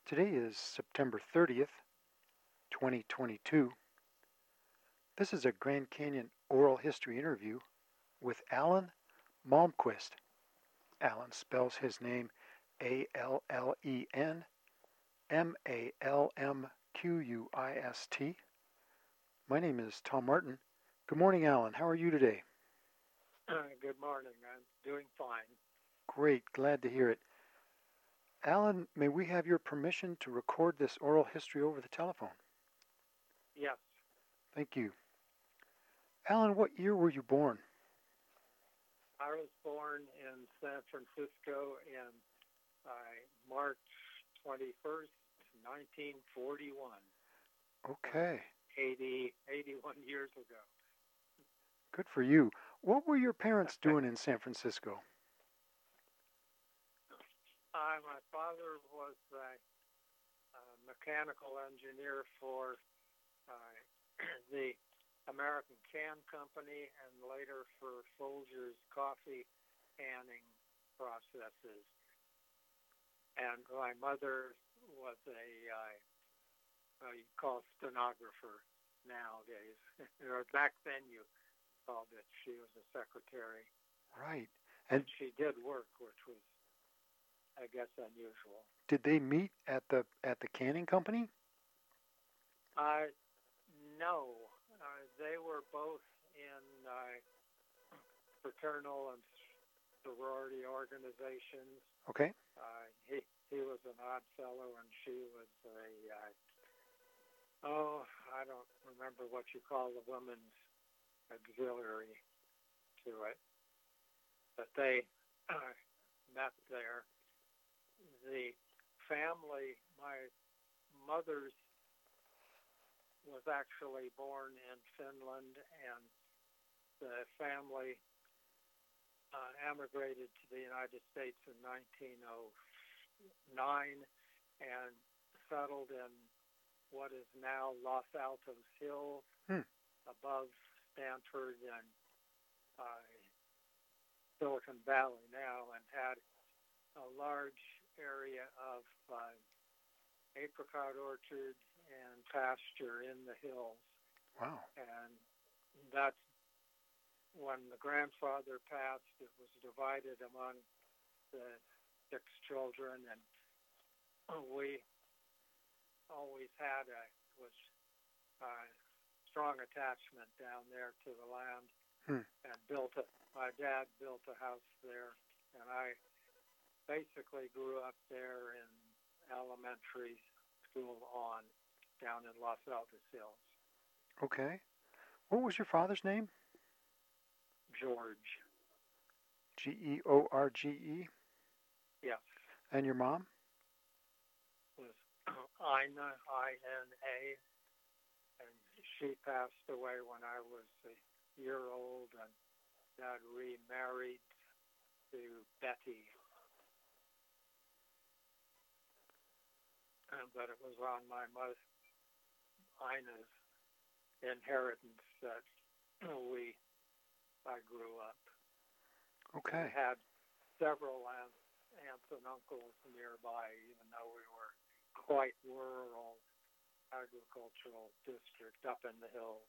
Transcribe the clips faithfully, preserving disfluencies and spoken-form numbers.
Today is September thirtieth, twenty twenty-two. This is a Grand Canyon oral history interview with Allen Malmquist. Allen spells his name A L L E N M A L M Q U I S T. My name is Tom Martin. Good morning, Allen. How are you today? Uh, good morning. I'm doing fine. Great. Glad to hear it. Allen, may we have your permission to record this oral history over the telephone? Yes. Thank you. Allen, what year were you born? I was born in San Francisco in uh, March twenty-first, nineteen forty-one. Okay. eighty, eighty-one years ago. Good for you. What were your parents doing in San Francisco? Uh, my father was a, a mechanical engineer for uh, the American Can Company and later for Folgers coffee canning processes. And my mother was a, uh, well, you call stenographer nowadays. Or back then you called it. She was a secretary. Right. And, and she did work, which was, I guess, unusual. Did they meet at the at the canning company? Uh, no. Uh, they were both in uh, fraternal and sorority organizations. Okay. Uh, he he was an odd fellow, and she was a uh, oh, I don't remember what you call the women's auxiliary to it, but they uh, met there. The family, my mother's was actually born in Finland, and the family uh, emigrated to the United States in nineteen oh nine and settled in what is now Los Altos Hills, hmm. above Stanford and uh, Silicon Valley now, and had a large area of uh, apricot orchards and pasture in the hills. Wow. And that's when the grandfather passed, it was divided among the six children, and we always had a was a strong attachment down there to the land, hmm. and built it. My dad built a house there, and I basically grew up there in elementary school on down in Los Altos Hills. Okay. What was your father's name? George. G E O R G E? Yes. And your mom? Was Ina, I N A, and she passed away when I was a year old, and Dad remarried to Betty. And, but it was on my mother, Ina's inheritance that we, I grew up. Okay. We had several aunts, aunts and uncles nearby, even though we were quite rural agricultural district up in the hills.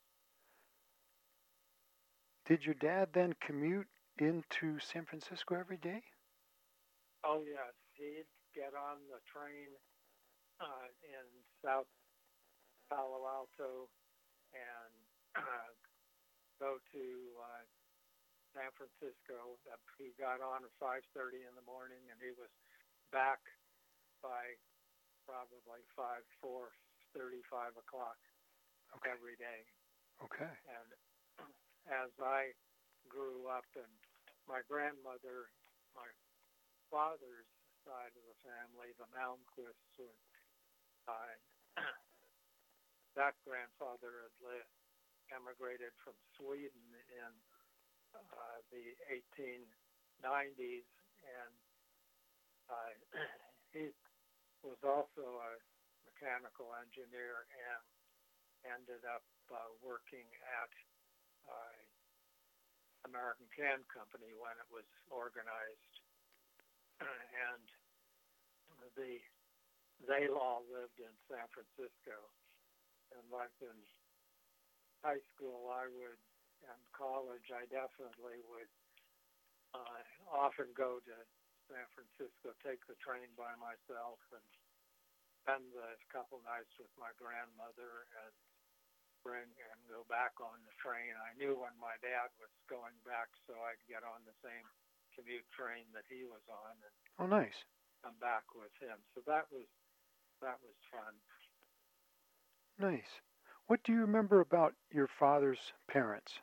Did your dad then commute into San Francisco every day? Oh, yes. He'd get on the train uh, in South Palo Alto and uh, go to uh, San Francisco. He got on at five thirty in the morning, and he was back by probably five, four thirty, five o'clock okay. every day. Okay. And as I grew up, and my grandmother, my father's side of the family, the Malmquists, were, uh, that grandfather had li- emigrated from Sweden in uh, the eighteen nineties, and uh, he was also a mechanical engineer and ended up uh, working at uh, American Can Company when it was organized. And the they all lived in San Francisco. And like in high school, I would, and college, I definitely would uh, often go to San Francisco, take the train by myself, and spend a couple nights with my grandmother, and bring and go back on the train. I knew when my dad was going back, so I'd get on the same commute train that he was on, and Oh, nice. come back with him. So that was that was fun. Nice. What do you remember about your father's parents?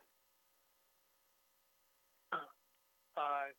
Uh,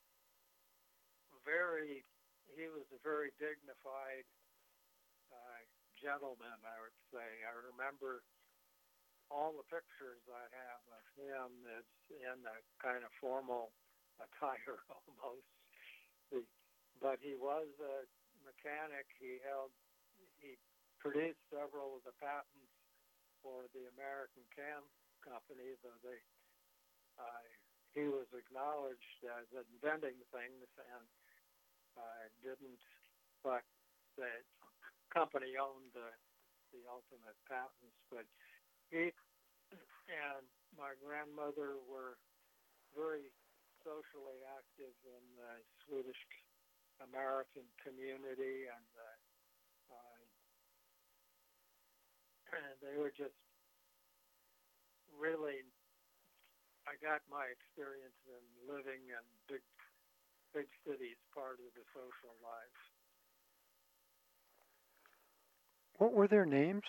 very, he was a very dignified uh, gentleman, I would say. I remember all the pictures I have of him is in a kind of formal attire almost. He, but he was a mechanic. He held, he produced several of the patents for the American Cam Company, though they, uh, he was acknowledged as inventing things and uh, didn't, but the company owned the, the ultimate patents. But he and my grandmother were very socially active in the Swedish American community, and uh, uh, and they were just really, I got my experience in living in big big cities, part of the social life. What were their names?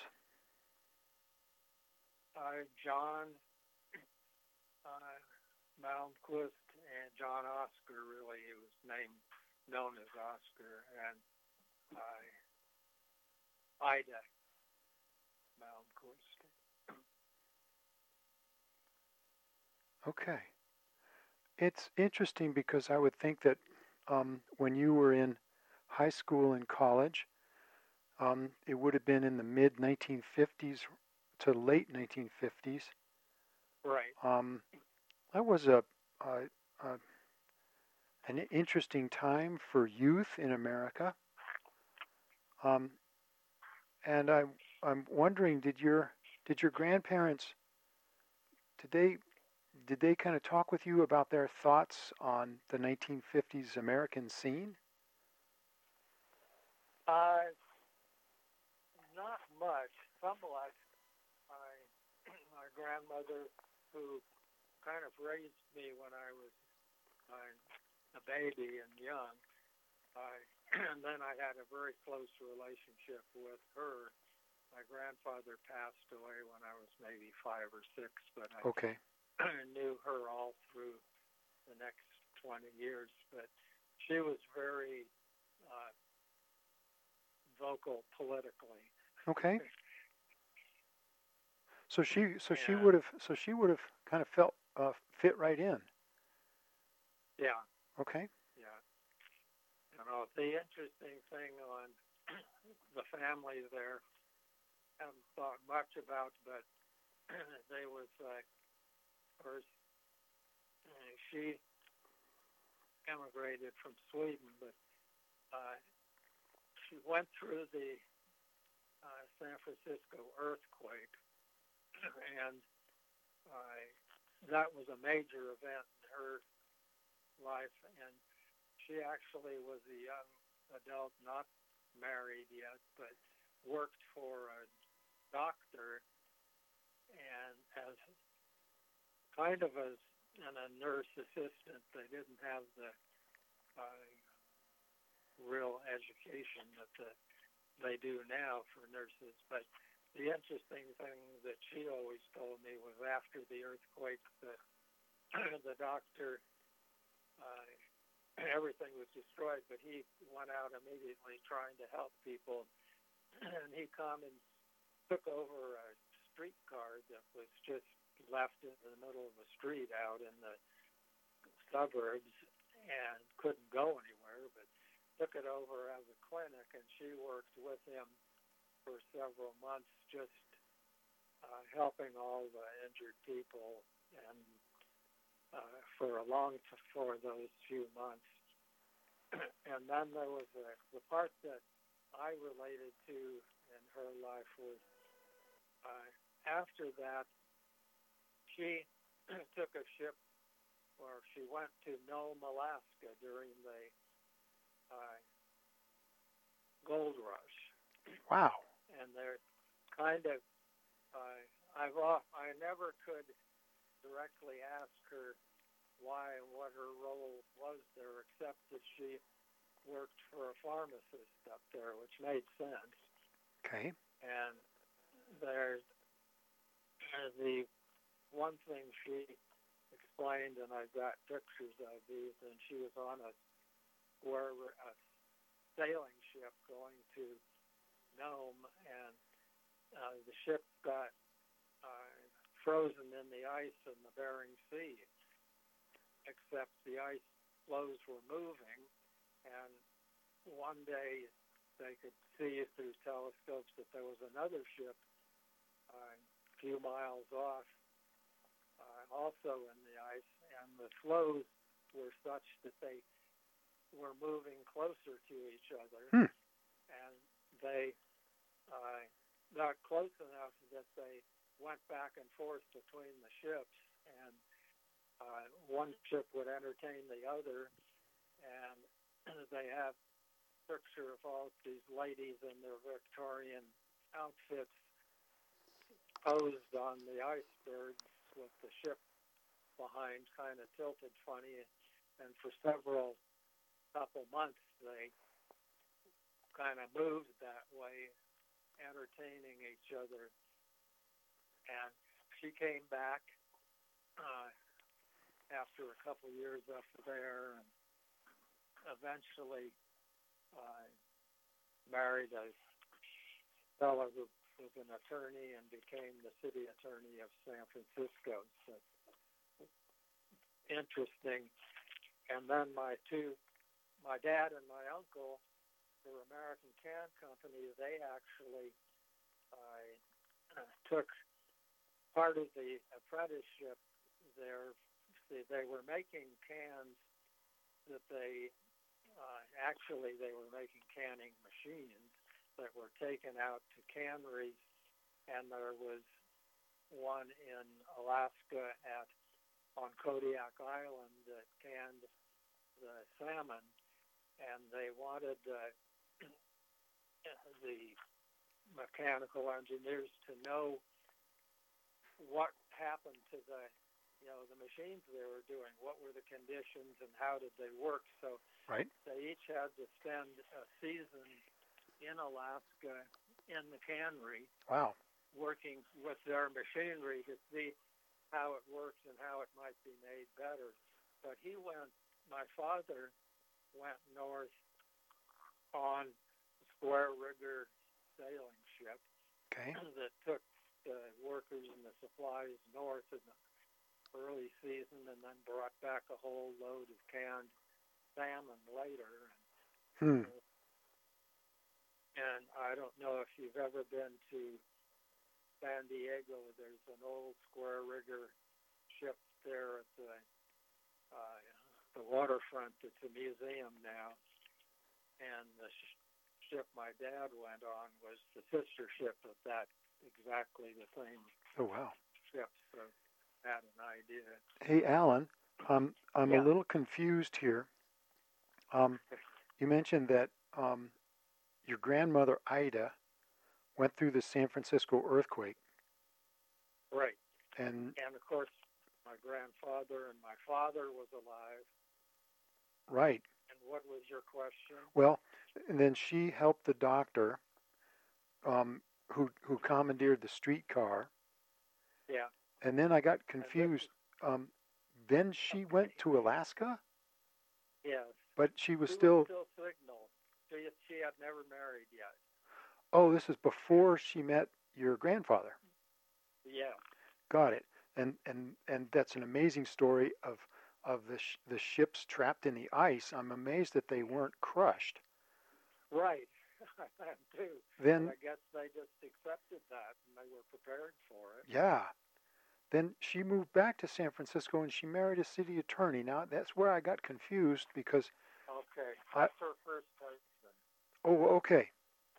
Uh, John uh, Malmquist and John Oscar, really, he was named, known as Oscar, and uh, Ida Malmquist. Okay. It's interesting because I would think that um, when you were in high school and college, um, it would have been in the mid nineteen fifties to late nineteen fifties. Right. Um, that was a, a, a an interesting time for youth in America. Um, and I'm I'm wondering, did your did your grandparents did they did they kind of talk with you about their thoughts on the nineteen fifties American scene? Uh, not much. Somewhat. I, my grandmother, who kind of raised me when I was uh, a baby and young, uh, and then I had a very close relationship with her. My grandfather passed away when I was maybe five or six, but I Okay. knew her all through the next twenty years. But she was very uh, vocal politically. Okay. So she so she Yeah. would have so she would have kind of felt uh, fit right in. Yeah. Okay. Yeah. You know, the interesting thing on the family there, I haven't thought much about, but they was, uh, of course, uh, she emigrated from Sweden, but uh, she went through the uh, San Francisco earthquake, and uh, that was a major event in her life, and she actually was a young adult, not married yet, but worked for a doctor, and as kind of as and a nurse assistant. They didn't have the uh, real education that the, they do now for nurses. But the interesting thing that she always told me was after the earthquake, the, the doctor, uh, everything was destroyed, but he went out immediately trying to help people. And he come and took over a streetcar that was just left in the middle of the street out in the suburbs and couldn't go anywhere, but took it over as a clinic, and she worked with him for several months just uh, helping all the injured people, and uh, for a long for those few months. And then there was a, the part that I related to in her life was uh, after that, she took a ship, or she went to Nome, Alaska during the uh, gold rush. Wow. And they're kind of, uh, I've off, I never could directly ask her why and what her role was there, except that she worked for a pharmacist up there, which made sense. Okay. And there's uh, the one thing she explained, and I've got pictures of these, and she was on a square, a sailing ship going to Nome, and uh, the ship got uh, frozen in the ice in the Bering Sea, except the ice floes were moving, and one day they could see through telescopes that there was another ship uh, a few miles off, uh, also in the ice, and the flows were such that they were moving closer to each other, hmm. and they uh, got close enough that they went back and forth between the ships, and uh, one ship would entertain the other, and they have a picture of all these ladies in their Victorian outfits posed on the icebergs with the ship behind kind of tilted funny, and for several couple months they kind of moved that way, entertaining each other. And she came back uh, after a couple years up there, and eventually uh, married a fellow who was an attorney and became the city attorney of San Francisco. So interesting. And then my two, my dad and my uncle, for American Can Company, they actually uh, took part of the apprenticeship there. They were making cans that they uh, actually they were making canning machines that were taken out to canneries, and there was one in Alaska at on Kodiak Island that canned the salmon, and they wanted uh, the mechanical engineers to know what happened to the, you know, the machines they were doing, what were the conditions and how did they work. So right. They each had to spend a season in Alaska in the cannery. Wow. Working with their machinery to see how it works and how it might be made better. But he went, my father went north on a square rigger sailing ship okay. that took the workers and the supplies north in the early season, and then brought back a whole load of canned salmon later. Hmm. And I don't know if you've ever been to San Diego. There's an old square rigger ship there at the uh, the waterfront. It's a museum now, and the sh- ship my dad went on was the sister ship of that, exactly the same Oh, wow. ship. So I had an idea. Hey, Alan, um, I'm Yeah. a little confused here. Um, you mentioned that um, your grandmother, Ida, went through the San Francisco earthquake. Right. And, and of course, my grandfather and my father was alive. Right. And what was your question? Well, and then she helped the doctor um, who who commandeered the streetcar. Yeah. And then I got confused. Um, then she went to Alaska? Yes. But she was she still... Was still Signal. She, she had never married yet. Oh, this is before she met your grandfather. Yeah. Got it. And and and that's an amazing story of of the sh- the ships trapped in the ice. I'm amazed that they weren't crushed. Right. I am too. Then but I guess they just accepted that and they were prepared for it. Yeah. Then she moved back to San Francisco and she married a city attorney. Now that's where I got confused because Okay. That's I, her first husband. Oh, okay.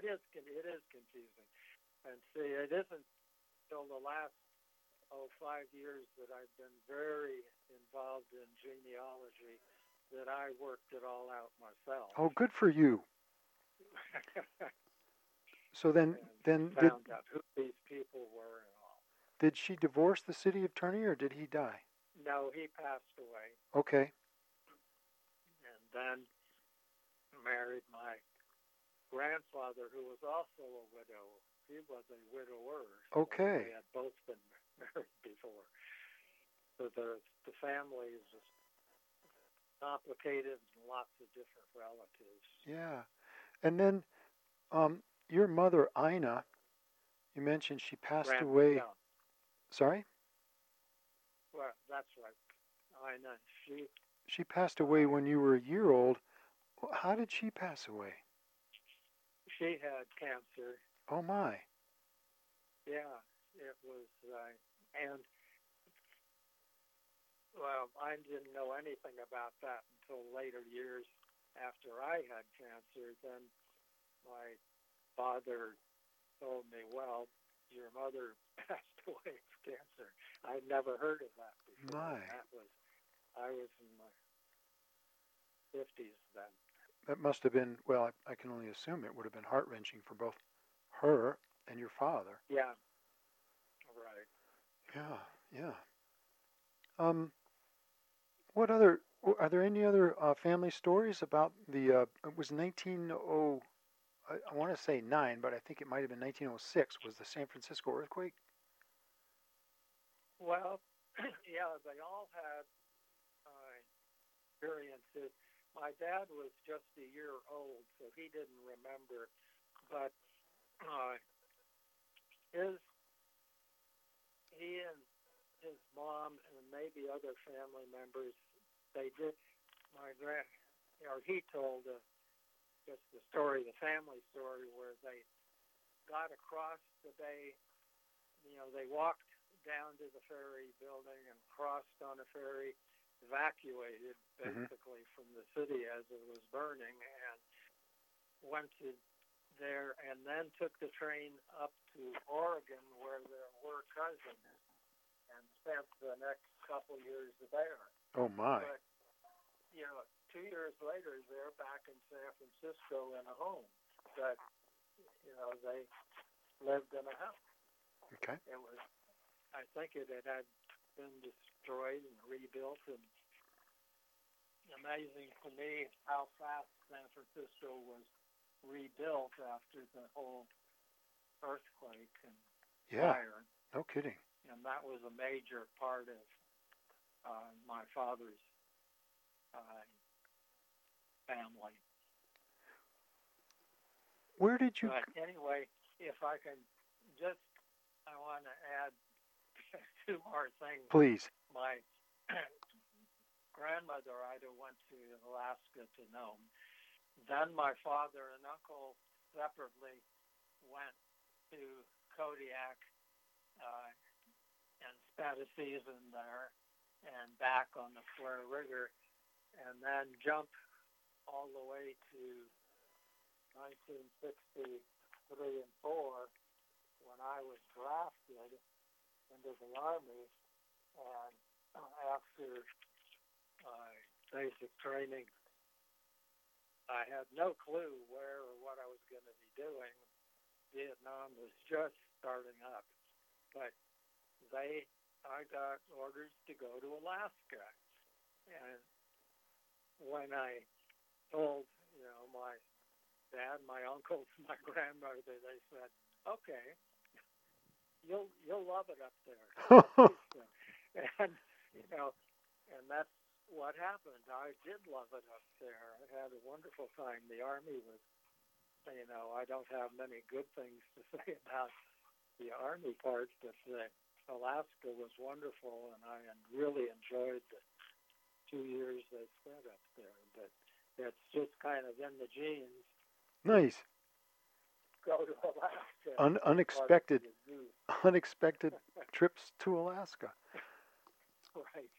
it is it is confusing. And see, it isn't until the last oh five years that I've been very involved in genealogy that I worked it all out myself. Oh, good for you. So then, then did, found out who these people were and all. Did she divorce the city attorney, or did he die? No, he passed away. Okay. And then married my grandfather, who was also a widow. He was a widower. Okay. They had both been married before. So the the family is just complicated and lots of different relatives. Yeah. And then um, your mother, Ina, you mentioned she passed Grand, away. Yeah. Sorry? Well, that's right. Ina, she... She passed away when you were a year old. How did she pass away? She had cancer. Oh, my. Yeah, it was... Uh, and... Well, I didn't know anything about that until later years after I had cancer. Then my father told me, well, your mother passed away of cancer. I'd never heard of that before. My. That was, I was in my fifties then. That must have been, well, I, I can only assume it would have been heart-wrenching for both her and your father. Yeah. Right. Yeah, yeah. Um, what other, are there any other uh, family stories about the, uh, it was nineteen oh, I, I want to say nine, but I think it might have been nineteen oh six, was the San Francisco earthquake? Well, yeah, they all had uh, experiences. My dad was just a year old, so he didn't remember, but uh, his, he and his mom and maybe other family members, they did, my grand, you know, he told uh, just the story, the family story, where they got across the bay, you know, they walked down to the ferry building and crossed on a ferry, evacuated basically mm-hmm. from the city as it was burning, and went to there and then took the train up to Oregon where there were cousins and spent the next couple years there. Oh, my. But, you know, two years later, they're back in San Francisco in a home. But, you know, they lived in a house. Okay. It was, I think it had been destroyed and rebuilt, and amazing to me how fast San Francisco was rebuilt after the whole earthquake and yeah. fire. No kidding. And that was a major part of uh, my father's uh, family. Where did you... But anyway, if I can just, I want to add two more things. Please. My grandmother, Ida, went to Alaska to Nome. Then my father and uncle separately went to Kodiak uh, and spent a season there and back on the Flare Rigger, and then jumped all the way to nineteen sixty-three and four when I was drafted into the Army, and after uh, basic training, I had no clue where or what I was going to be doing. Vietnam was just starting up, but they, I got orders to go to Alaska, and when I told, you know, my dad, my uncles, my grandmother, they said, "Okay, you'll you'll love it up there." And you know, and that's what happened. I did love it up there. I had a wonderful time. The Army was, you know, I don't have many good things to say about the Army part, but uh, Alaska was wonderful, and I really enjoyed the two years I spent up there. But it's just kind of in the genes. Nice. Go to Alaska. Un- unexpected, unexpected trips to Alaska. Right.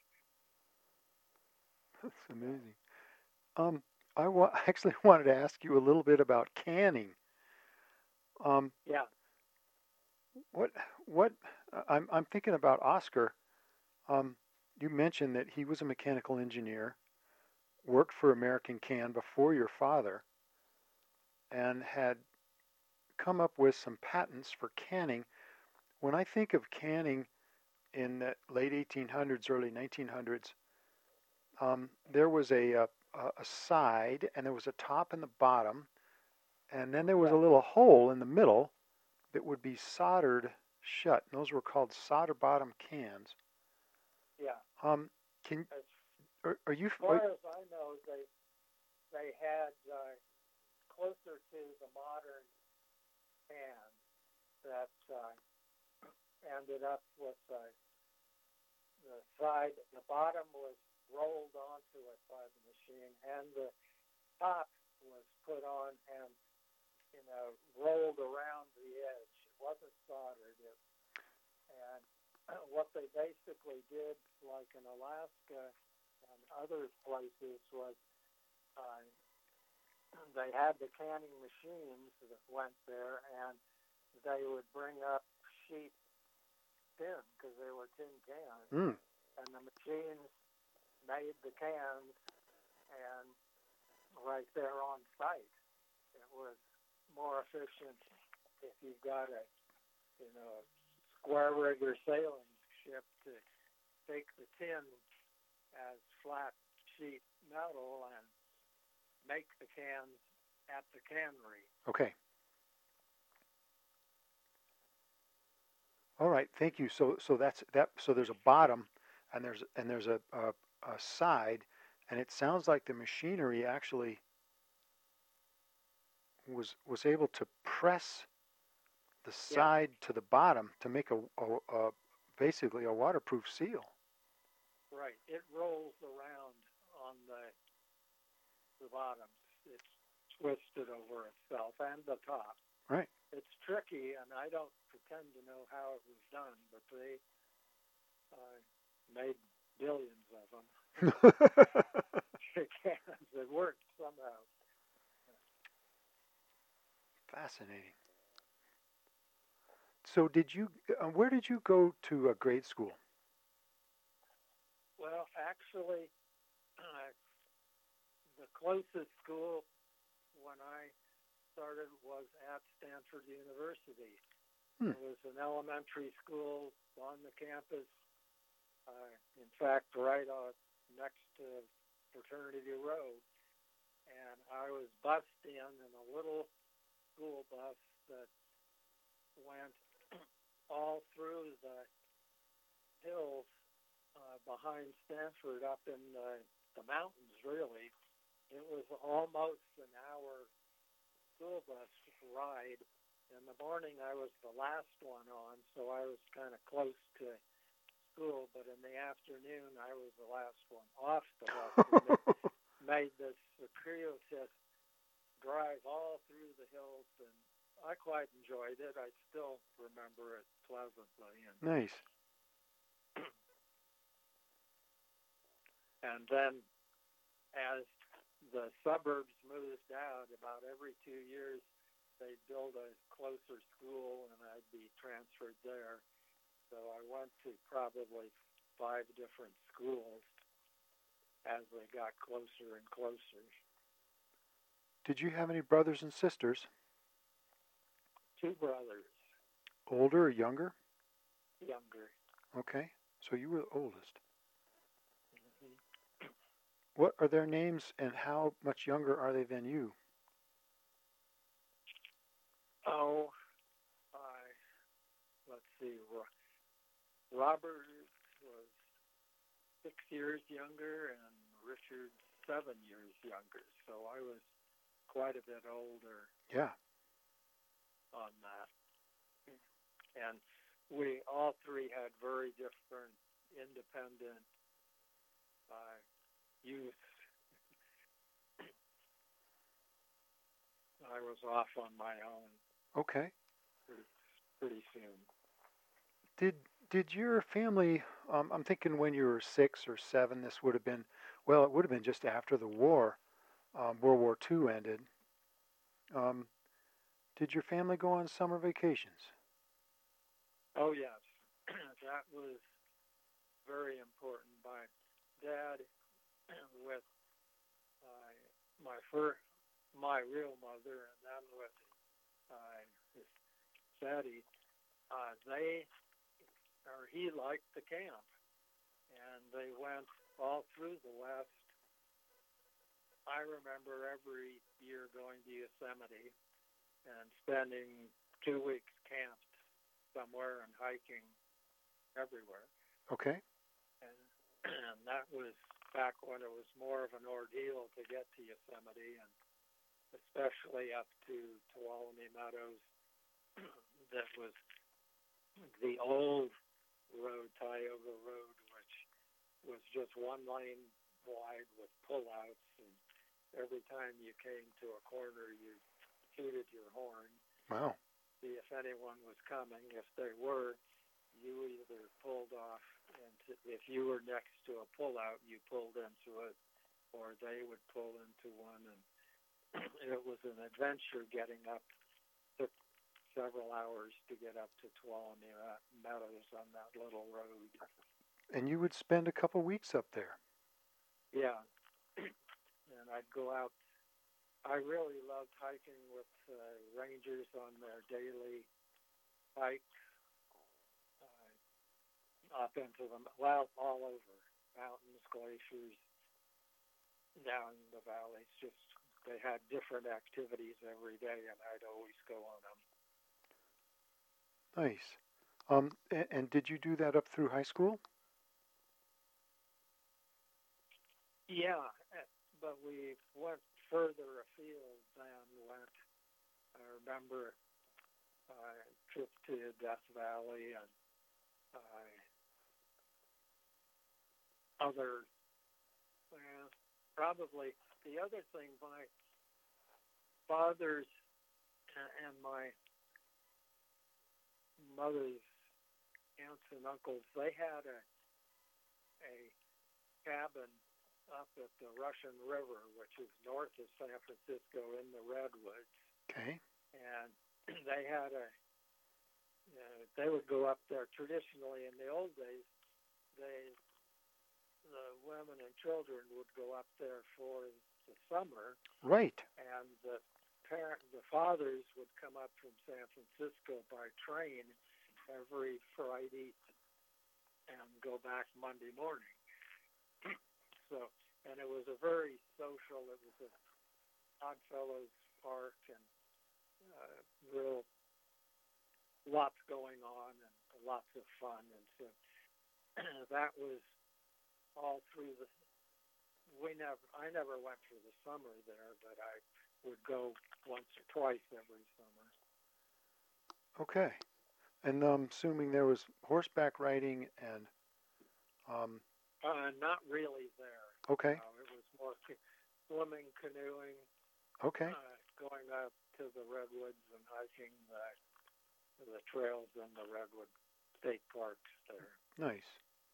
That's amazing. Um, I wa- actually wanted to ask you a little bit about canning. Um, Yeah. what what I'm I'm thinking about Oscar. Um, you mentioned that he was a mechanical engineer, worked for American Can before your father, and had come up with some patents for canning. When I think of canning in the late eighteen hundreds, early nineteen hundreds, um, there was a, a a side, and there was a top and the bottom, and then there was Yeah. a little hole in the middle that would be soldered shut. And those were called solder bottom cans. Yeah. Um, can As are, are you? far as I know, they they had uh, closer to the modern can that uh, ended up with uh, the side. The bottom was rolled onto it by the machine, and the top was put on and you know rolled around the edge. It wasn't soldered. It, and what they basically did, like in Alaska and other places, was uh, they had the canning machines that went there, and they would bring up sheet tin because they were tin cans, Mm. and the machines made the cans, and right there on site, it was more efficient if you've got a you know a square rigger sailing ship to take the tin as flat sheet metal and make the cans at the cannery. Okay. All right. Thank you. So so that's that. So there's a bottom, and there's and there's a a, a side, and it sounds like the machinery actually was was able to press the side yeah. to the bottom to make a, a, a basically a waterproof seal. Right. It rolls around on the the bottom. It's twisted over itself and the top. Right. It's tricky, and I don't pretend to know how it was done, but they uh, made billions of them. It worked somehow. Fascinating. So, did you? Uh, where did you go to a grade school? Well, actually, uh, the closest school when I started was at Stanford University. Hmm. It was an elementary school on the campus. Uh, in fact, right on next to Fraternity Road. And I was bussed in in a little school bus that went all through the hills uh, behind Stanford up in the, the mountains, really. It was almost an hour school bus ride. In the morning, I was the last one on, so I was kind of close to school, but in the afternoon, I was the last one off the bus. And made this circuitous drive all through the hills, and I quite enjoyed it. I still remember it pleasantly. And, nice. And then as the suburbs moved out, about every two years, they'd build a closer school, and I'd be transferred there. So I went to probably five different schools as they got closer and closer. Did you have any brothers and sisters? Two brothers. Older or younger? Younger. Okay, so you were the oldest. Mm-hmm. What are their names, and how much younger are they than you? Oh, uh, let's see. Robert was six years younger, and Richard seven years younger. So I was quite a bit older. Yeah. On that, and we all three had very different, independent uh, youth. I was off on my own. Okay. Pretty, pretty soon. Did did your family? Um, I'm thinking when you were six or seven. This would have been, well, it would have been just after the war, um, World War Two ended. Um, Did your family go on summer vacations? Oh yes, that was very important. My dad, with uh, my first, my real mother, and then with uh, his daddy, uh, they or he liked the camp, and they went all through the West. I remember every year going to Yosemite and spending two weeks camped somewhere and hiking everywhere. Okay. And, and that was back when it was more of an ordeal to get to Yosemite, and especially up to Tuolumne Meadows. That was the old road, Tioga Road, which was just one lane wide with pullouts, and every time you came to a corner, you tooted your horn. Wow. See if anyone was coming. If they were, you either pulled off, and if you were next to a pullout, you pulled into it, or they would pull into one, and it was an adventure getting up. Took several hours to get up to Tuolumne Meadows on that little road. And you would spend a couple weeks up there. Yeah. And I'd go out. I really loved hiking with uh, rangers on their daily hikes uh, up into the, well, all over, mountains, glaciers, down the valleys. Just, they had different activities every day, and I'd always go on them. Nice. Um, and, and did you do that up through high school? Yeah, but we went further afield than went. I remember a uh, trip to Death Valley and uh, other, well, probably the other thing, my father's and my mother's aunts and uncles, they had a a cabin up at the Russian River, which is north of San Francisco in the Redwoods. Okay. And they had a, uh, they would go up there traditionally in the old days. They, the women and children would go up there for the summer. Right. And the parent, the fathers would come up from San Francisco by train every Friday and go back Monday morning. So, and it was a very social, it was a Oddfellows Park, and uh, real, lots going on and lots of fun. And so that was all through the, we never, I never went for the summer there, but I would go once or twice every summer. Okay. And I'm um, assuming there was horseback riding and um, Uh, not really there. Okay. Uh, it was more swimming, canoeing. Okay. Uh, going up to the redwoods and hiking the the trails in the redwood state parks there. Nice.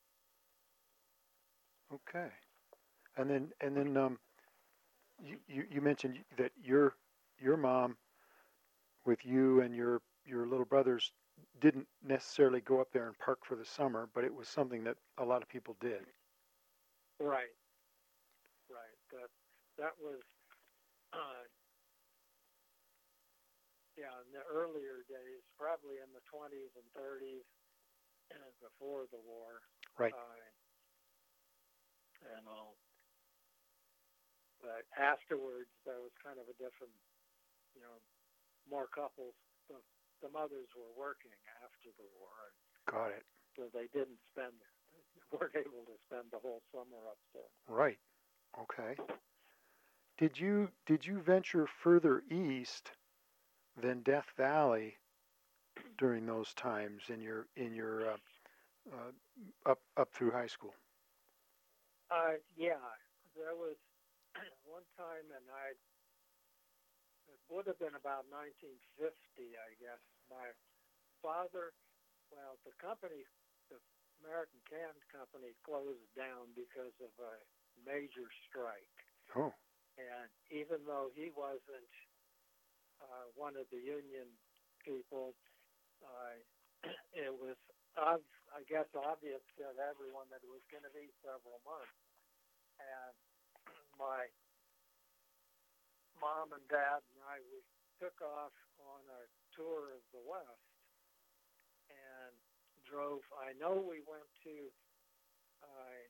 Okay. And then and then um, you, you you mentioned that your your mom, with you and your your little brothers, didn't necessarily go up there and park for the summer, but it was something that a lot of people did. Right, right. That that was, uh, yeah, in the earlier days, probably in the twenties and thirties, and before the war. Right. Uh, and all. But afterwards, there was kind of a different, you know, more couples. The, the mothers were working after the war. Got it. So they didn't spend. weren't able to spend the whole summer up there. Right. Okay. Did you did you venture further east than Death Valley during those times in your in your uh, uh, up up through high school? Uh, yeah, there was one time, and I it would have been about nineteen fifty, I guess. My father, well, the company. American Can Company closed down because of a major strike. Oh. And even though he wasn't uh, one of the union people. Uh, it was, ob- I guess, obvious to everyone that it was going to be several months. And my mom and dad and I, we took off on a tour of the West and drove. I know we went to uh,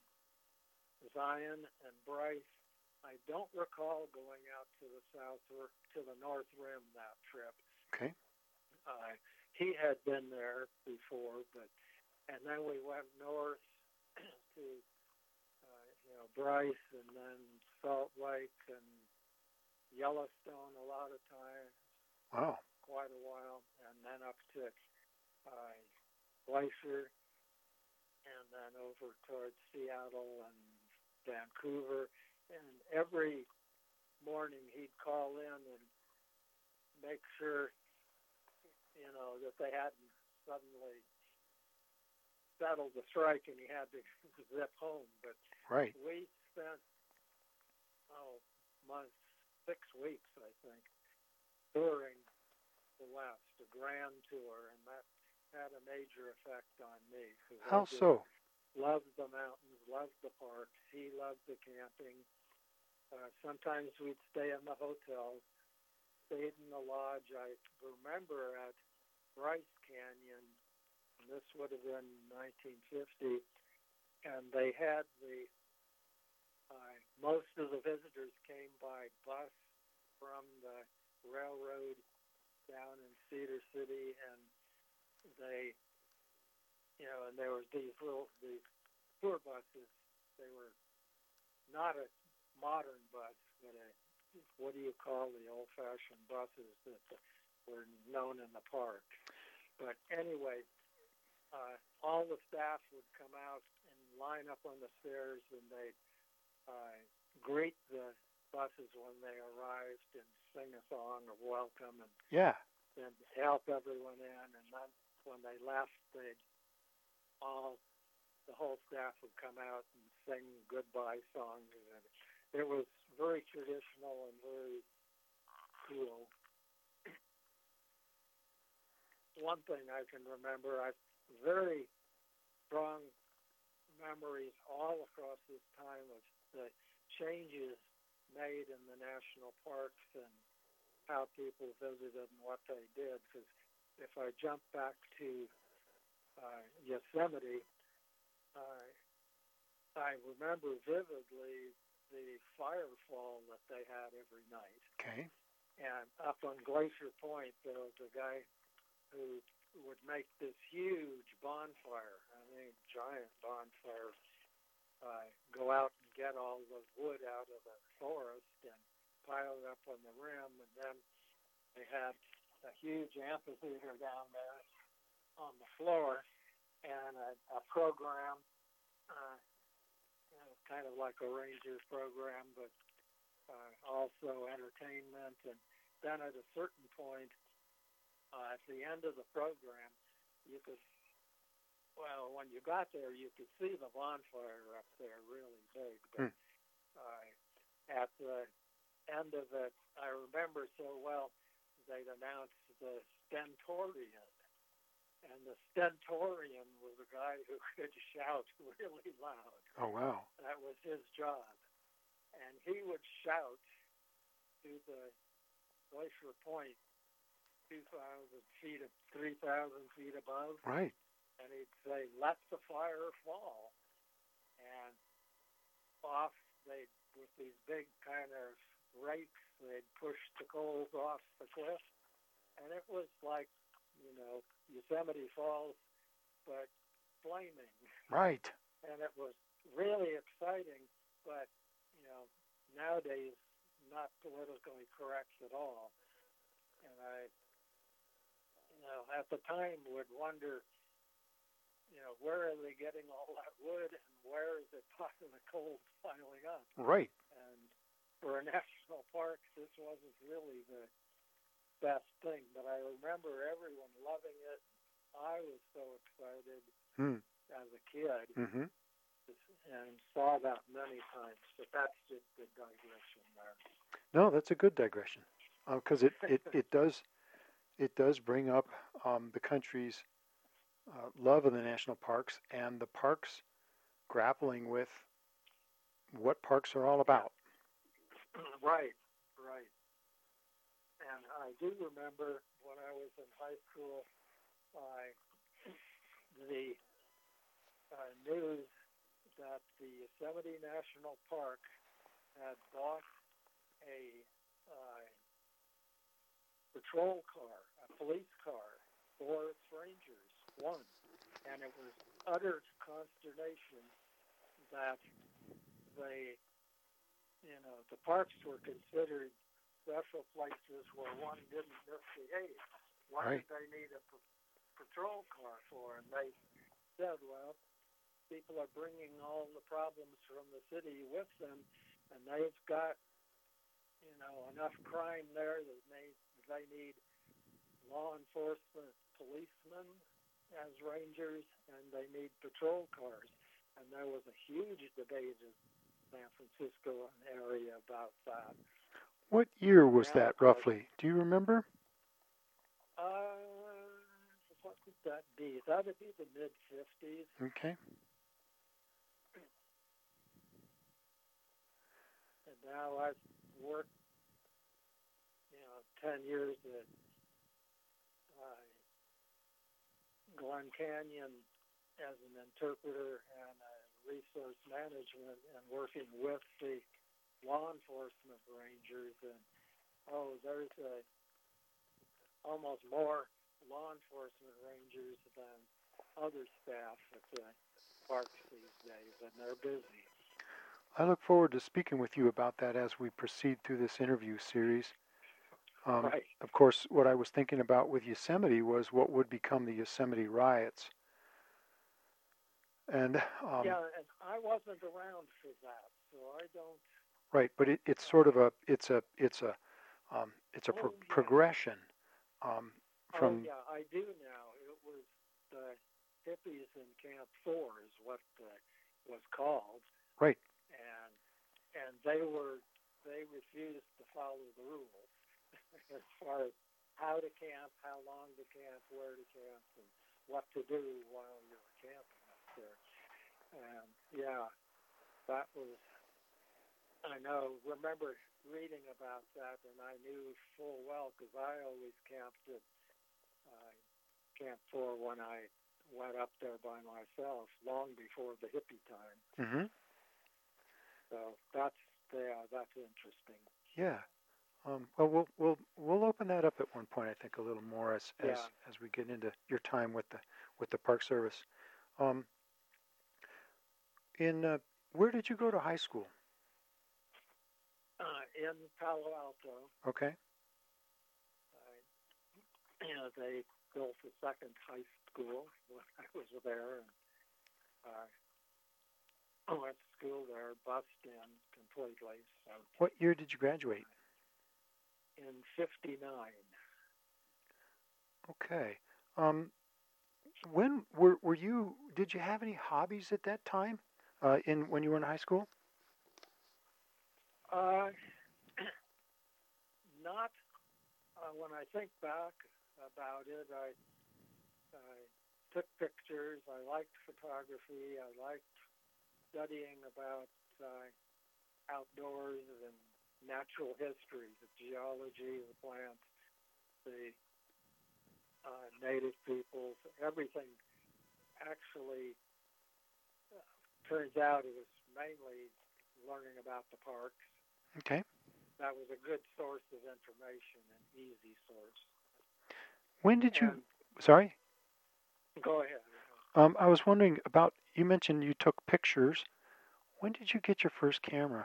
Zion and Bryce. I don't recall going out to the south or to the north rim that trip. Okay. Uh, he had been there before, but and then we went north to uh, you know Bryce and then Salt Lake and Yellowstone a lot of times. Wow. Quite a while, and then up to uh, Glacier, and then over towards Seattle and Vancouver. And every morning he'd call in and make sure, you know, that they hadn't suddenly settled the strike and he had to zip home. But right. we spent, oh, months, six weeks, I think, touring the West, a grand tour, and that had a major effect on me. How so? Loved the mountains, loved the parks. He loved the camping. Uh, sometimes we'd stay in the hotel, stayed in the lodge. I remember at Bryce Canyon, and this would have been nineteen fifty, and they had the, uh, most of the visitors came by bus from the railroad down in Cedar City, and they, you know, and there was these little, these tour buses. They were not a modern bus, but a, what do you call the old-fashioned buses that were known in the park? But anyway, uh, all the staff would come out and line up on the stairs, and they'd uh, greet the buses when they arrived and sing a song of welcome and yeah, and help everyone in. And then when they left, they'd all the whole staff would come out and sing goodbye songs, and it was very traditional and very cool. One thing I can remember, I very strong memories all across this time of the changes made in the national parks and how people visited and what they did. Because if I jump back to uh, Yosemite, uh, I remember vividly the firefall that they had every night. Okay. And up on Glacier Point, there was a guy who would make this huge bonfire, I mean, giant bonfire, uh, go out and get all the wood out of the forest and pile it up on the rim, and then they had a huge amphitheater down there on the floor and a, a program, uh, you know, kind of like a Rangers program, but uh, also entertainment. And then at a certain point, uh, at the end of the program, you could, well, when you got there, you could see the bonfire up there really big. But hmm. uh, at the end of it, I remember so well, they'd announced the Stentorian. And the Stentorian was a guy who could shout really loud. Oh, wow. That was his job. And he would shout to the Glacier Point, two thousand feet, three thousand feet above. Right. And he'd say, "Let the fire fall." And off, they'd, with these big kind of rakes, they'd push the coals off the cliff. And it was like, you know, Yosemite Falls, but flaming. Right. And it was really exciting, but, you know, nowadays, not politically correct at all. And I, you know, at the time would wonder, you know, where are they getting all that wood and where is it the cold piling up? Right. And for a national park, this wasn't really the best thing, but I remember everyone loving it. I was so excited hmm. as a kid mm-hmm. and saw that many times, but that's just a digression there. No, that's a good digression. because it, it, it does it does bring up um, the country's uh, love of the national parks and the parks grappling with what parks are all about. Right, right. And I do remember when I was in high school, I the uh, news that the Yosemite National Park had bought a uh, patrol car, a police car, for its rangers, one. And it was utter consternation that they, you know, the parks were considered special places where one didn't misbehave. What right. did they need a p- patrol car for? And they said, well, people are bringing all the problems from the city with them, and they've got, you know, enough crime there that they, they need law enforcement policemen as rangers, and they need patrol cars. And there was a huge debate in San Francisco area about that. What year was and that, roughly? Do you remember? Uh, what would that be? That would be the mid-fifties. Okay. And now I've worked, you know, ten years at uh, Glen Canyon as an interpreter and uh, resource management, and working with the law enforcement rangers. And oh, there's a, almost more law enforcement rangers than other staff at the parks these days, and they're busy. I look forward to speaking with you about that as we proceed through this interview series. Um, right. Of course, what I was thinking about with Yosemite was what would become the Yosemite riots. And um, yeah, and I wasn't around for that, so I don't. Right, but it, it's sort of a it's a it's a um, it's a pro- oh, yeah. progression um, from. Oh yeah, I do now. It was the hippies in Camp Four is what uh, was called. Right. And and they were they refused to follow the rules as far as how to camp, how long to camp, where to camp, and what to do while you were camping up there. And yeah, that was, I know, remember reading about that, and I knew full well, because I always camped at uh, Camp Four when I went up there by myself, long before the hippie time. Mm-hmm. So that's yeah, that's interesting. Yeah. Um, well, we'll we'll we'll open that up at one point. I think a little more as yeah. as as we get into your time with the with the Park Service. Um, in uh, where did you go to high school? Uh, in Palo Alto. Okay. Uh, you know, they built a second high school when I was there, and uh, I went to school there, bussed in completely. So what year did you graduate? In fifty-nine. Okay. Um, when were were you? Did you have any hobbies at that time? Uh, in when you were in high school? Uh, not uh, when I think back about it. I, I took pictures. I liked photography. I liked studying about uh, outdoors and natural history, the geology, the plants, the uh, native peoples, everything. Actually, uh, turns out it was mainly learning about the parks. Okay. That was a good source of information, an easy source. When did you? And, sorry. Go ahead. Um, I was wondering about. You mentioned you took pictures. When did you get your first camera?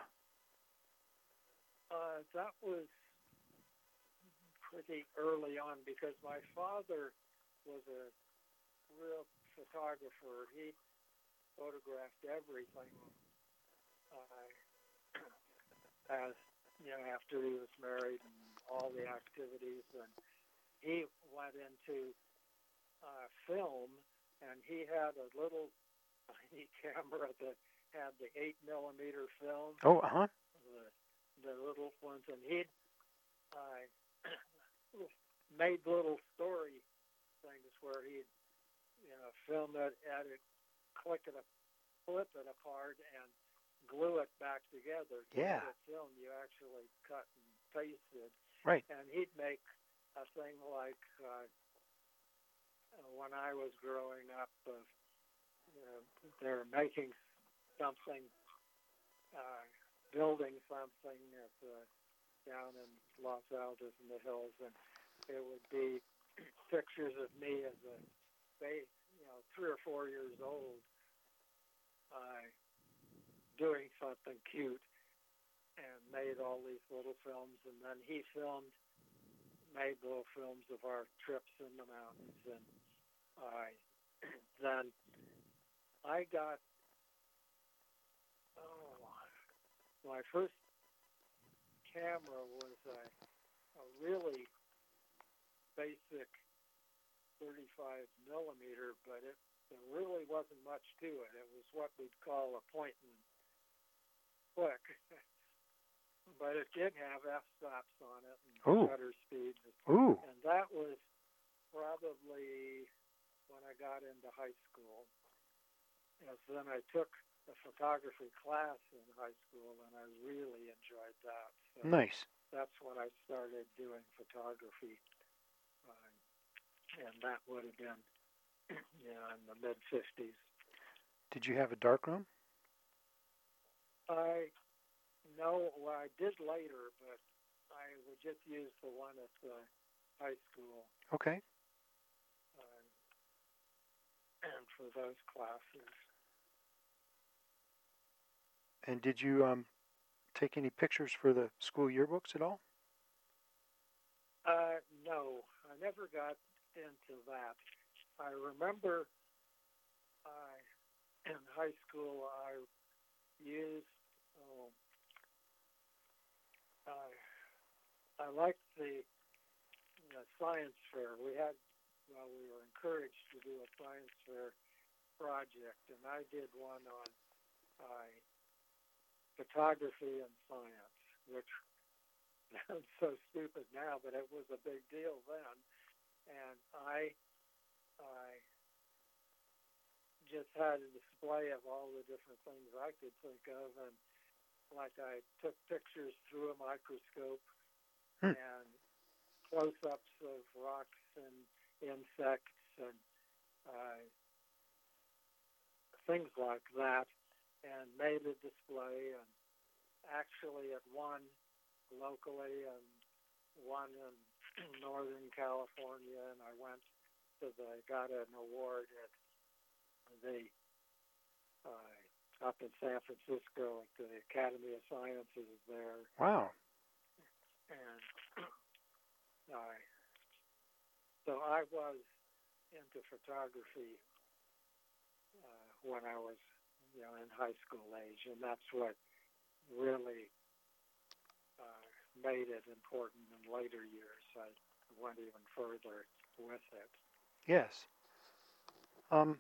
Uh, that was pretty early on, because my father was a real photographer. He photographed everything uh, as you know after he was married, and all the activities. And he went into uh, film, and he had a little tiny camera that had the eight millimeter film. Oh, uh huh. The, the little ones, and he'd uh, made little story things where he'd, you know, film it, edit, click it, flip it apart, and glue it back together. Yeah. The film you actually cut and pasted. Right. And he'd make a thing like uh, when I was growing up, uh, you know, they're making something, uh, building something at the, down in Los Altos in the hills, and it would be pictures of me as a baby, you know, three or four years old, uh, doing something cute, and made all these little films. And then he filmed, made little films of our trips in the mountains. And I, then I got, oh, my first camera was a, a really basic thirty-five millimeter, but it, there really wasn't much to it. It was what we'd call a point and click, but it did have f-stops on it and Ooh. shutter speeds. Ooh. And that was probably when I got into high school. And then I took a photography class in high school, and I really enjoyed that. So Nice. that's when I started doing photography. Uh, and that would have been, you know, in the mid fifties. Did you have a darkroom? I no, well, I did later, but I would just use the one at the high school. Okay. Uh, and for those classes. And did you um, take any pictures for the school yearbooks at all? Uh, no, I never got into that. I remember uh, in high school I used, oh, uh, I liked the, the science fair. We had, well, we were encouraged to do a science fair project, and I did one on uh, photography and science, which sounds so stupid now, but it was a big deal then. And I, I just had a display of all the different things I could think of, and like I took pictures through a microscope hmm. and close-ups of rocks and insects and uh, things like that, and made a display. And actually at one locally and one in Northern California, and I went to the, got an award at the, uh, up in San Francisco at the Academy of Sciences there. Wow. And I, so I was into photography uh, when I was, you know, in high school age, and that's what really uh, made it important in later years. I went even further with it. Yes. Um.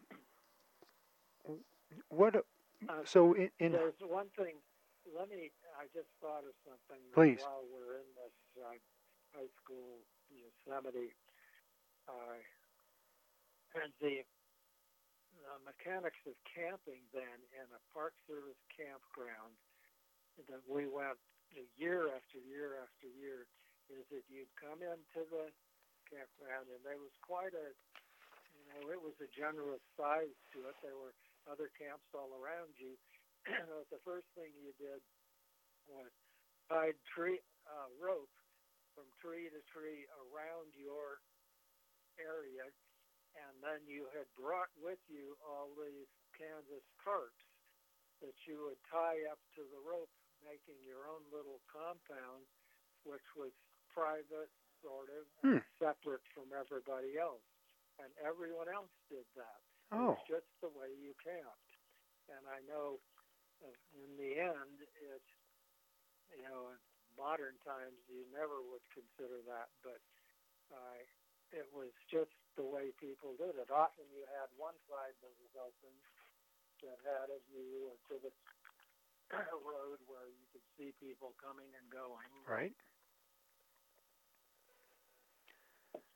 What? Uh, so in, in there's one thing. Let me. I just thought of something. Please. While we're in this uh, high school Yosemite, uh, and the, the mechanics of camping then in a Park Service campground that we went year after year after year, is that you'd come into the campground, and there was quite a, you know, it was a generous size to it. There were other camps all around you. The first thing you did was tied tree uh, rope from tree to tree around your area, and then you had brought with you all these canvas carts that you would tie up to the rope, making your own little compound, which was private, sort of, hmm. and separate from everybody else. And everyone else did that. Oh. It was just the way you camped. And I know uh, in the end, it, you know, in modern times, you never would consider that, but uh, it was just the way people did it. Often you had one side that was open that had a view to the road where you could see people coming and going. Right.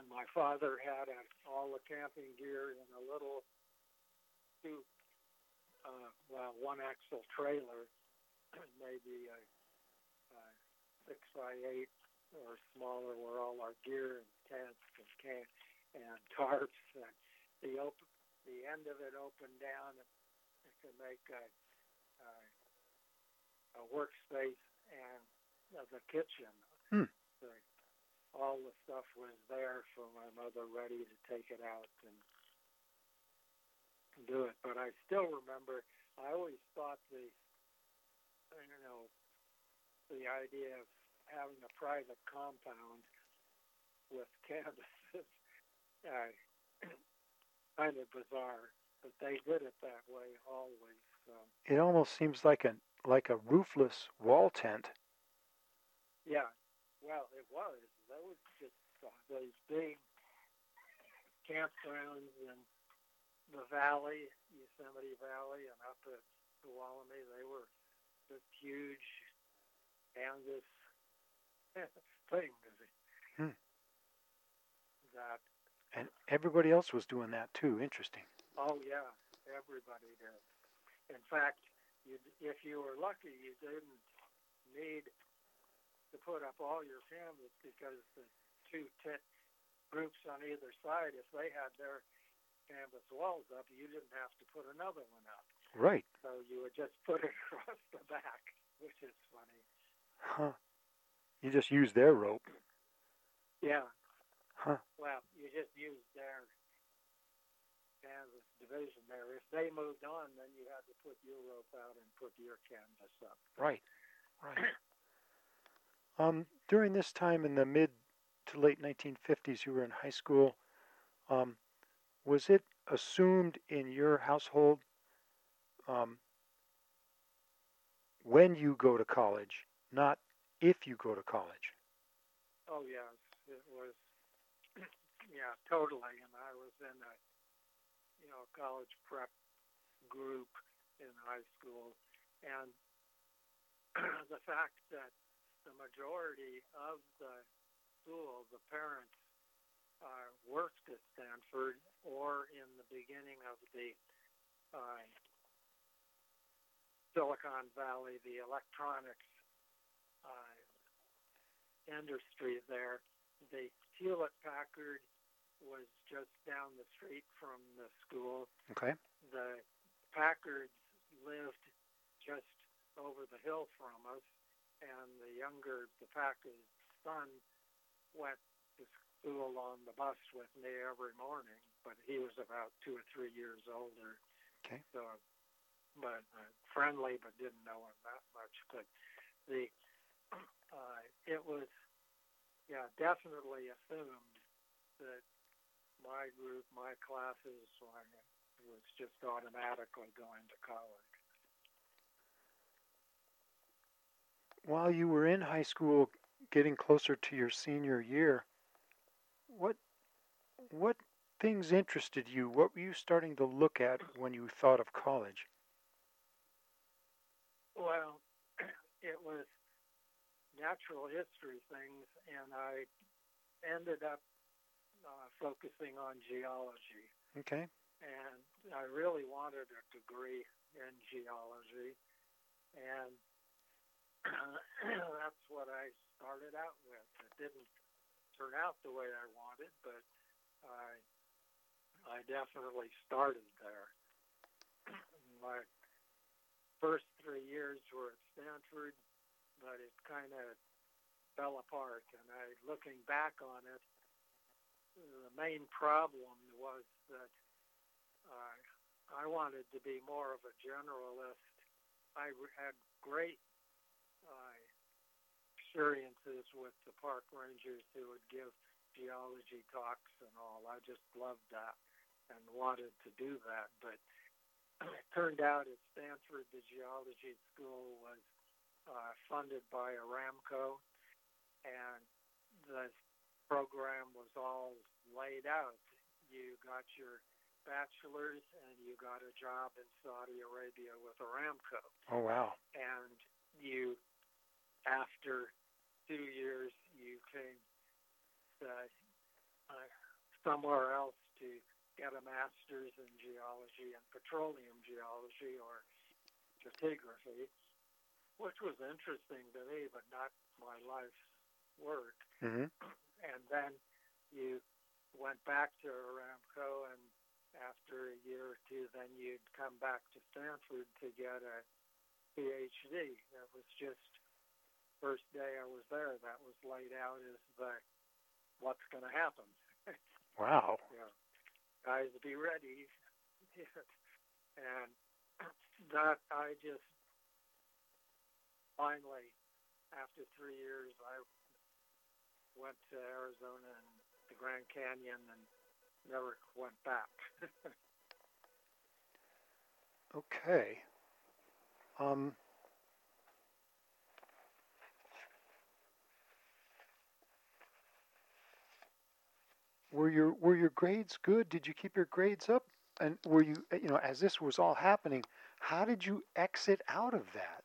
and my father had a, all the camping gear in a little two, uh, well, one axle trailer, maybe a, a six by eight or smaller, where all our gear and tents and can and tarps. And the open, the end of it opened down to make a, a, a workspace and uh, the kitchen. Hmm. So all the stuff was there for my mother, ready to take it out and do it. But I still remember, I always thought the, you know, the idea of having a private compound with canvases, uh, kind of bizarre, but they did it that way always. So. It almost seems like a like a roofless wall tent. Yeah, well, it was. That was just uh, those big campgrounds in the valley, Yosemite Valley, and up at Tuolumne. They were just huge canvas things. Hmm. That. And everybody else was doing that too. Interesting. Oh yeah, everybody did. In fact, you, if you were lucky, you didn't need to put up all your canvas, because the two tent groups on either side, if they had their canvas walls up, you didn't have to put another one up. Right. So you would just put it across the back, which is funny. Huh. You just use their rope. Yeah. Huh. Well, you just use their canvas division there. If they moved on, then you had to put your rope out and put your canvas up. Right. Right. um, during this time in the mid to late nineteen fifties, you were in high school. Um, was it assumed in your household um, when you go to college, not if you go to college? Oh, yes. It was, yeah, totally. And I was in a, you know, college prep group in high school. And the fact that the majority of the school, the parents, uh, worked at Stanford, or in the beginning of the uh, Silicon Valley, the electronics uh, industry there. The Hewlett-Packard was just down the street from the school. Okay. The Packards lived just over the hill from us, and the younger, the Packard's son, went to school on the bus with me every morning, but he was about two or three years older. Okay. So, but uh, friendly, but didn't know him that much. But the uh, it was, yeah, definitely assumed that my group, my classes, was just automatically going to college. While you were in high school, getting closer to your senior year, what what things interested you? What were you starting to look at when you thought of college? Well, it was natural history things, and I ended up uh, focusing on geology. Okay. And I really wanted a degree in geology, and that's what I started out with. It didn't turn out the way I wanted, but I I definitely started there. My first three years were at Stanford, but it kind of fell apart. And I, looking back on it, the main problem was that uh, I wanted to be more of a generalist. I had great uh, experiences with the park rangers who would give geology talks and all. I just loved that and wanted to do that. But it turned out at Stanford, the geology school was uh, funded by Aramco, and the program was all laid out. You got your bachelor's and you got a job in Saudi Arabia with Aramco. Oh, wow. And you, after two years, you came, uh, uh, somewhere else to get a master's in geology and petroleum geology or stratigraphy, which was interesting to me, but not my life's work. Mm-hmm. And then you went back to Aramco, and after a year or two, then you'd come back to Stanford to get a P H D. That was just first day I was there. That was laid out as the what's going to happen. Wow. Yeah, guys, be ready. And that I just finally, after three years, I went to Arizona and the Grand Canyon and never went back. Okay. Um, were your were your grades good? Did you keep your grades up? And were you, you know, as this was all happening, how did you exit out of that?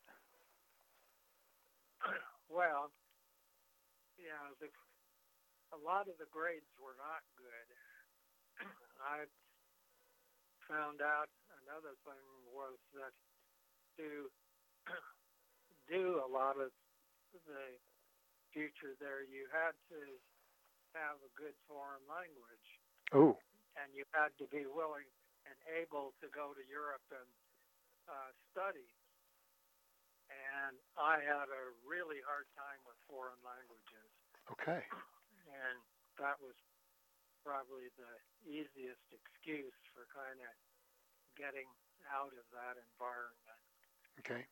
Well, yeah, the, a lot of the grades were not good. I found out another thing was that to do a lot of the future there, you had to have a good foreign language. Oh. And you had to be willing and able to go to Europe and uh, study. And I had a really hard time with foreign languages. Okay. And that was probably the easiest excuse for kind of getting out of that environment. Okay.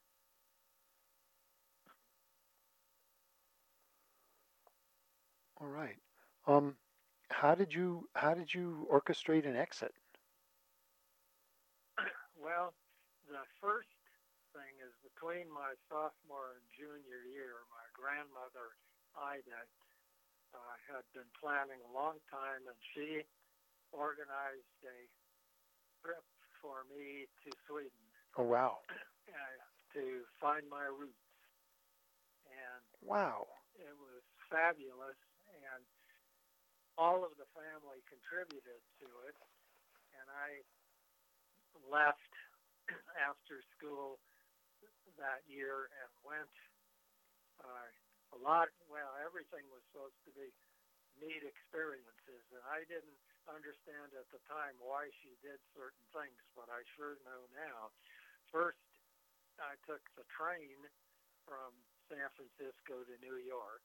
All right. Um, how did you how did you orchestrate an exit? Well, the first thing is between my sophomore and junior year, my grandmother Ida uh, had been planning a long time, and she organized a trip for me to Sweden. Oh, wow. Uh, to find my roots. And wow. It was fabulous, and all of the family contributed to it. And I left after school that year and went uh, a lot, well, everything was supposed to be neat experiences, and I didn't understand at the time why she did certain things, but I sure know now. First, I took the train from San Francisco to New York,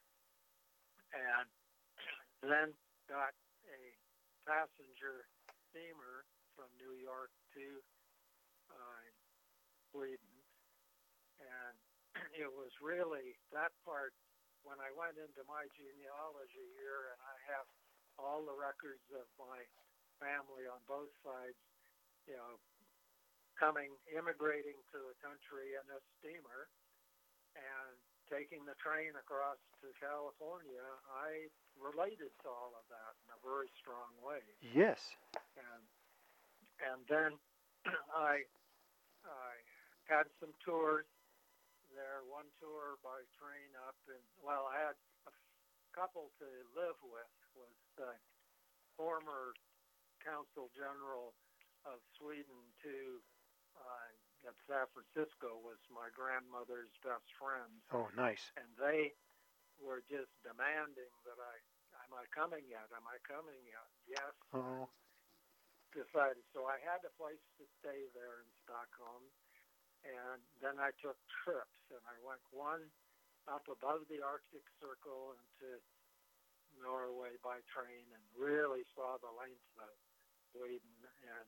and then got a passenger steamer from New York to uh, Sweden, and it was really that part when I went into my genealogy here, and I have all the records of my family on both sides, you know, coming, immigrating to the country in a steamer and taking the train across to California. I related to all of that in a very strong way. Yes. And and then I I had some tours there. One tour by train up, and well, I had a couple to live with. Was the former consul general of Sweden to uh, at San Francisco was my grandmother's best friend. Oh, nice. And they were just demanding that I, am I coming yet? Am I coming yet? Yes. Oh. Decided. So I had a place to stay there in Stockholm. And then I took trips, and I went one up above the Arctic Circle into Norway by train and really saw the length of Sweden, and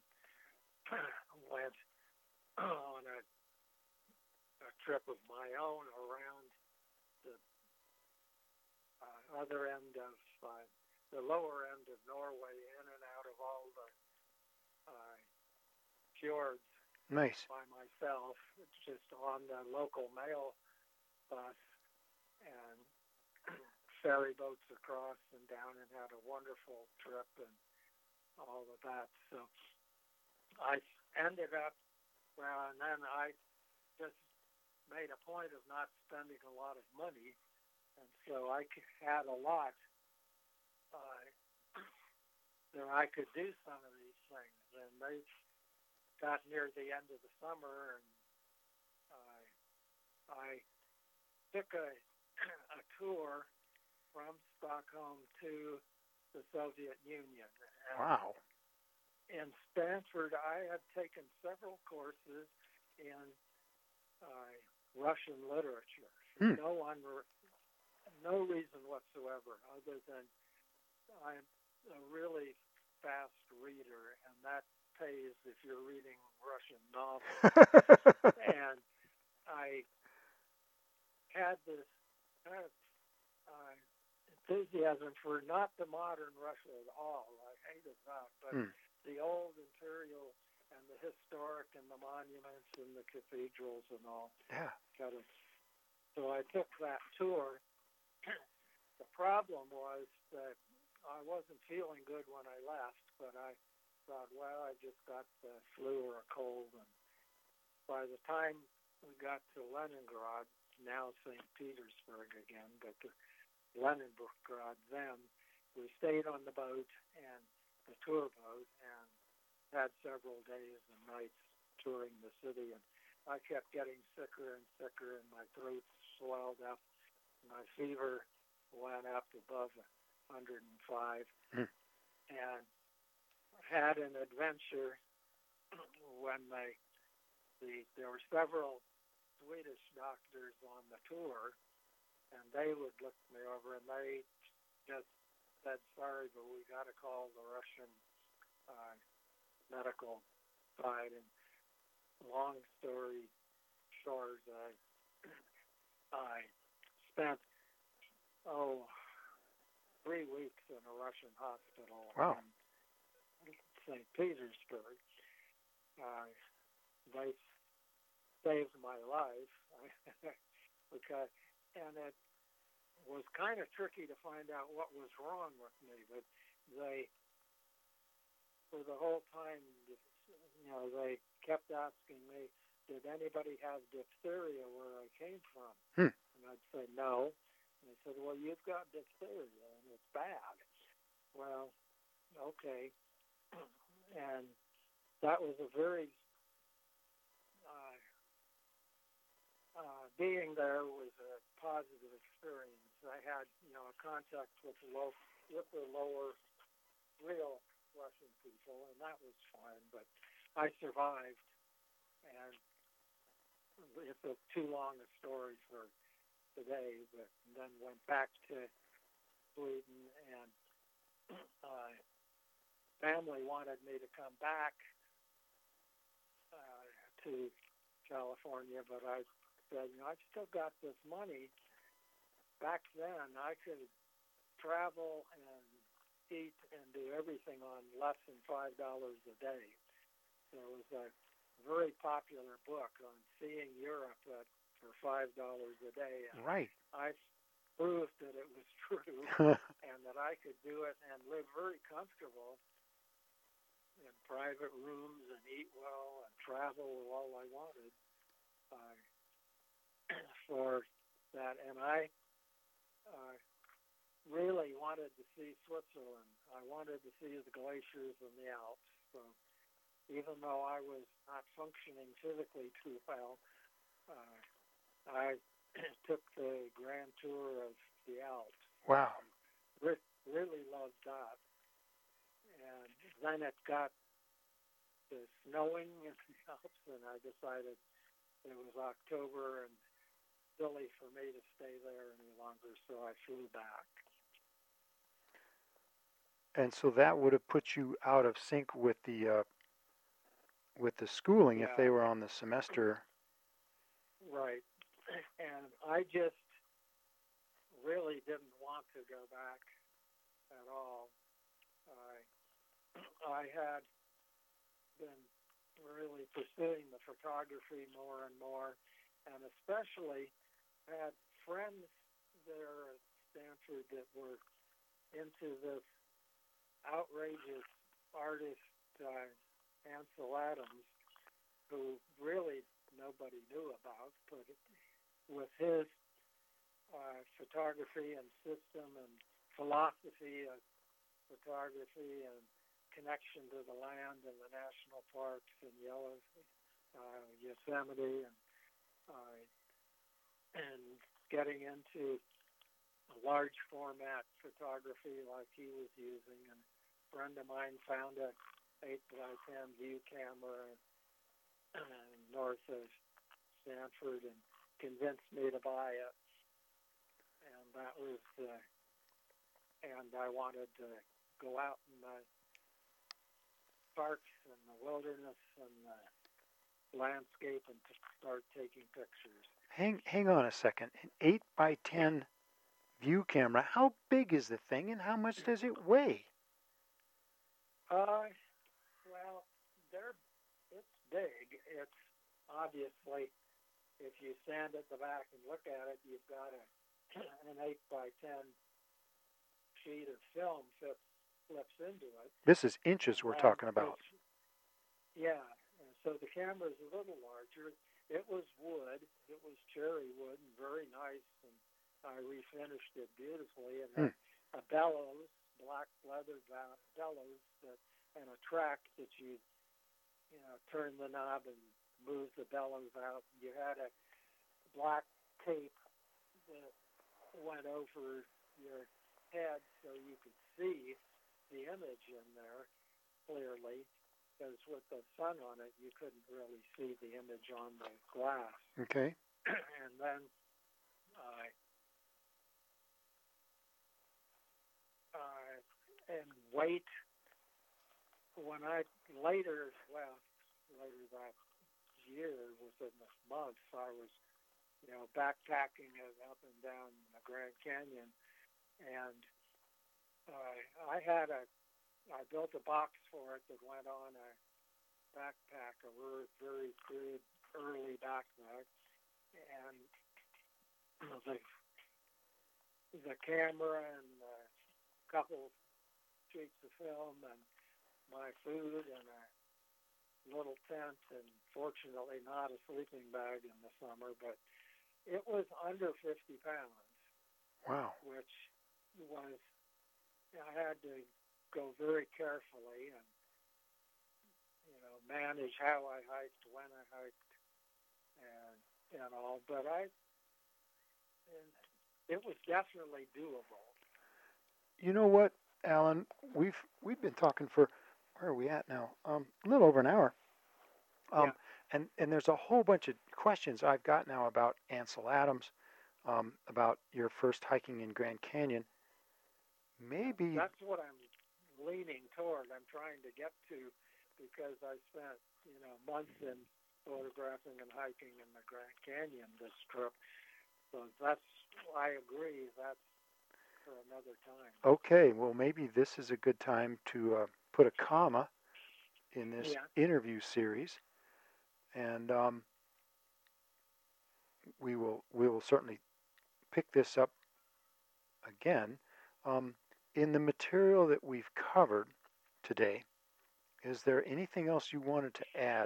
went on a, a trip of my own around the uh, other end of uh, the lower end of Norway, in and out of all the uh, fjords. Nice. By myself, just on the local mail bus, and ferry boats across and down, and had a wonderful trip and all of that. So I ended up, well, and then I just made a point of not spending a lot of money, and so I had a lot uh, that I could do some of these things. And they got near the end of the summer, and I, I took a, a tour from Stockholm to the Soviet Union. And wow. in Stanford, I had taken several courses in uh, Russian literature. Hmm. No one, no reason whatsoever, other than I'm a really fast reader, and that pays if you're reading Russian novels. And I had this kind of uh, enthusiasm for not the modern Russia at all. I hated that, but hmm. the old imperial and the historic and the monuments and the cathedrals and all. Yeah. Kind of. So I took that tour. The problem was that I wasn't feeling good when I left, but I thought, well, I just got the flu or a cold. And by the time we got to Leningrad, now Saint Petersburg again, but the Leningrad then, we stayed on the boat and the tour boat and had several days and nights touring the city. And I kept getting sicker and sicker, and my throat swelled up. My fever went up above one hundred five, mm. and had an adventure when they, the, there were several Swedish doctors on the tour, and they would look me over, and they just said, sorry, but we got to call the Russian uh, medical side. And long story short, I, I spent, oh, three weeks in a Russian hospital wow. in Saint Petersburg. Uh, they saved my life because, and it was kind of tricky to find out what was wrong with me. But they, for the whole time, you know, they kept asking me, "Did anybody have diphtheria where I came from?" Hmm. And I'd say no. And they said, "Well, you've got diphtheria, and it's bad." Well, okay. And that was a very, uh, uh, being there was a positive experience. I had, you know, a contact with the, low, with the lower real Russian people, and that was fine. But I survived, and it's a too long a story for today, but then went back to Sweden, and uh, family wanted me to come back uh, to California, but I said, you know, I've still got this money. Back then, I could travel and eat and do everything on less than five dollars a day. There was a very popular book on seeing Europe at, for five dollars a day. And right. I proved that it was true and that I could do it and live very comfortable in private rooms and eat well and travel all I wanted uh, for that. And I uh, really wanted to see Switzerland. I wanted to see the glaciers and the Alps. So even though I was not functioning physically too well, uh, I took the grand tour of the Alps. Wow. Re- really loved that. And then it got to snowing in the Alps, and I decided it was October and silly for me to stay there any longer, so I flew back. And so that would have put you out of sync with the uh, with the schooling yeah. if they were on the semester. Right. And I just really didn't want to go back at all. I I had been really pursuing the photography more and more, and especially had friends there at Stanford that were into this outrageous artist, uh, Ansel Adams, who really nobody knew about, but with his uh, photography and system and philosophy of photography and connection to the land and the national parks and Yellow, uh, Yosemite, and uh, and getting into large format photography like he was using. And a friend of mine found a eight by ten view camera uh, north of Stanford and convinced me to buy it. And that was, uh, and I wanted to go out in the parks and the wilderness and the landscape and to start taking pictures. Hang, hang on a second. An eight by ten view camera. How big is the thing, and how much does it weigh? Uh, well, they're it's big. It's obviously, if you stand at the back and look at it, you've got a an eight by ten sheet of film fits flips into it. This is inches we're And talking about. it's- Yeah, and so the camera is a little larger. It was wood. It was cherry wood and very nice, and I refinished it beautifully. And Hmm. a bellows, black leather ba- bellows, that and a track that you, you know, turn the knob and move the bellows out. You had a black tape that went over your head so you could see the image in there clearly, because with the sun on it, you couldn't really see the image on the glass. Okay. And then uh, uh, and weight, when I later, well, later that year, within the months, I was, you know, backpacking it up and down the Grand Canyon, and uh, I had a, I built a box for it that went on a backpack, a very, very crude early backpack, and the the camera and a couple sheets of film and my food and a little tent, and fortunately not a sleeping bag in the summer, but it was under fifty pounds. Wow. Which was, I had to go very carefully and, you know, manage how I hiked, when I hiked, and and all. But I, and it was definitely doable. You know what, Alan? We've we've been talking for, where are we at now? Um, a little over an hour. Um, Yeah. and and there's a whole bunch of questions I've got now about Ansel Adams, um, about your first hiking in Grand Canyon. Maybe That's what I'm leaning toward. I'm trying to get to, because I spent, you know, months in photographing and hiking in the Grand Canyon this trip. So that's, I agree, that's for another time. okay. Well, maybe this is a good time to uh, put a comma in this Yeah. interview series, and um, we will we will certainly pick this up again. Um, in the material that we've covered today, is there anything else you wanted to add?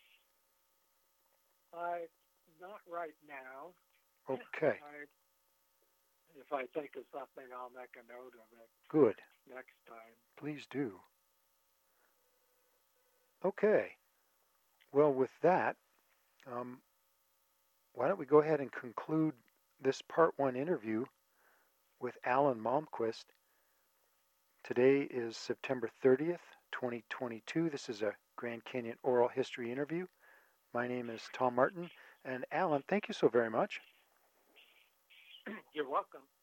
I, not right now. Okay, I, if I think of something, I'll make a note of it good. next time. Please do. Okay. Well, with that, um, why don't we go ahead and conclude this part one interview with Alan Malmquist. Today is September thirtieth, twenty twenty-two. This is a Grand Canyon oral history interview. My name is Tom Martin, and Alan, thank you so very much. You're welcome.